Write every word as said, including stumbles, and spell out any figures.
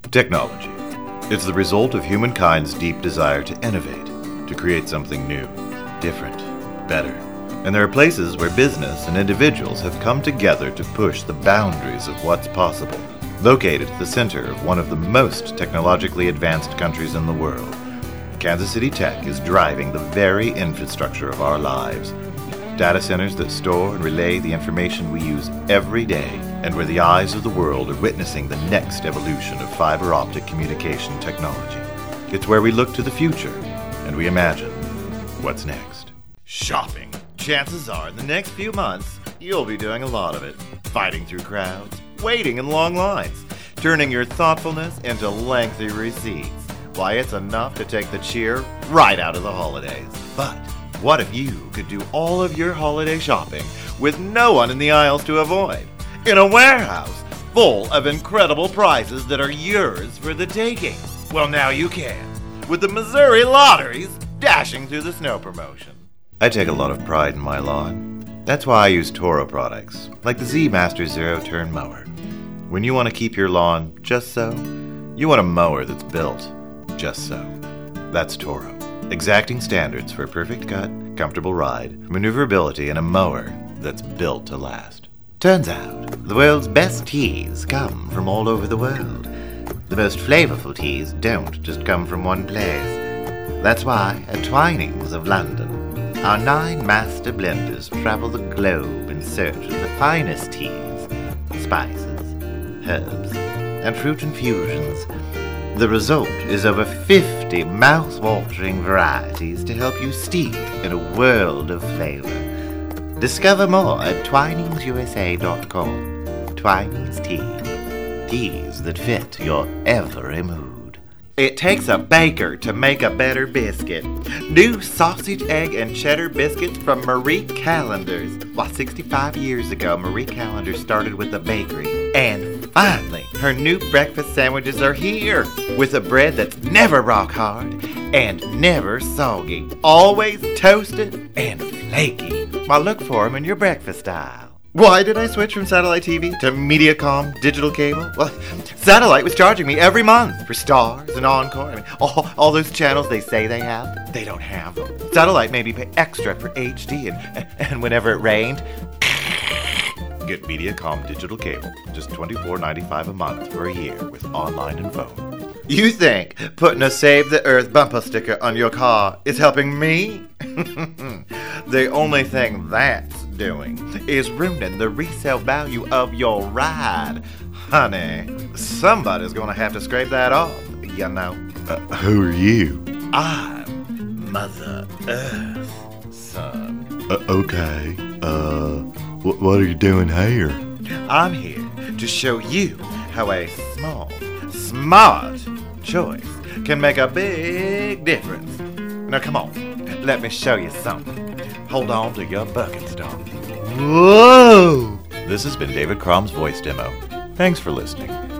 Technology. It's the result of humankind's deep desire to innovate, to create something new, different, better. And there are places where business and individuals have come together to push the boundaries of what's possible. Located at the center of one of the most technologically advanced countries in the world, Kansas City Tech is driving the very infrastructure of our lives. Data centers that store and relay the information we use every day, and where the eyes of the world are witnessing the next evolution of fiber optic communication technology. It's where we look to the future, and we imagine what's next. Shopping. Chances are, in the next few months, you'll be doing a lot of it. Fighting through crowds, waiting in long lines, turning your thoughtfulness into lengthy receipts. Why, it's enough to take the cheer right out of the holidays. But what if you could do all of your holiday shopping with no one in the aisles to avoid? In a warehouse full of incredible prizes that are yours for the taking. Well, now you can, with the Missouri Lotteries dashing through the snow promotion. I take a lot of pride in my lawn. That's why I use Toro products, like the Z Master Zero Turn Mower. When you want to keep your lawn just so, you want a mower that's built just so. That's Toro. Exacting standards for a perfect cut, comfortable ride, maneuverability, and a mower that's built to last. Turns out, the world's best teas come from all over the world. The most flavorful teas don't just come from one place. That's why at Twinings of London, our nine master blenders travel the globe in search of the finest teas, spices, herbs, and fruit infusions. The result is over fifty mouth-watering varieties to help you steep in a world of flavor. Discover more at Twinings U S A dot com. Twinings Tea. Teas that fit your every mood. It takes a baker to make a better biscuit. New sausage, egg, and cheddar biscuits from Marie Callender's. Why, sixty-five years ago, Marie Callender started with a bakery. And finally, her new breakfast sandwiches are here. With a bread that's never rock hard and never soggy. Always toasted and flaky. Well, look for them in your breakfast aisle. Why did I switch from satellite T V to Mediacom digital cable? Well, satellite was charging me every month for Stars and Encore. I mean, all, all those channels they say they have, they don't have them. Satellite made me pay extra for H D, and, and whenever it rained, get Mediacom digital cable, just twenty-four ninety-five a month for a year with online and phone. You think putting a Save the Earth bumper sticker on your car is helping me? The only thing that's doing is ruining the resale value of your ride. Honey, somebody's gonna have to scrape that off, you know. Uh, who are you? I'm Mother Earth, son. Uh, okay, uh, wh- what are you doing here? I'm here to show you how a small, smart choice can make a big difference. Now come on, let me show you something. Hold on to your Birkenstock. Whoa! This has been David Crom's voice demo. Thanks for listening.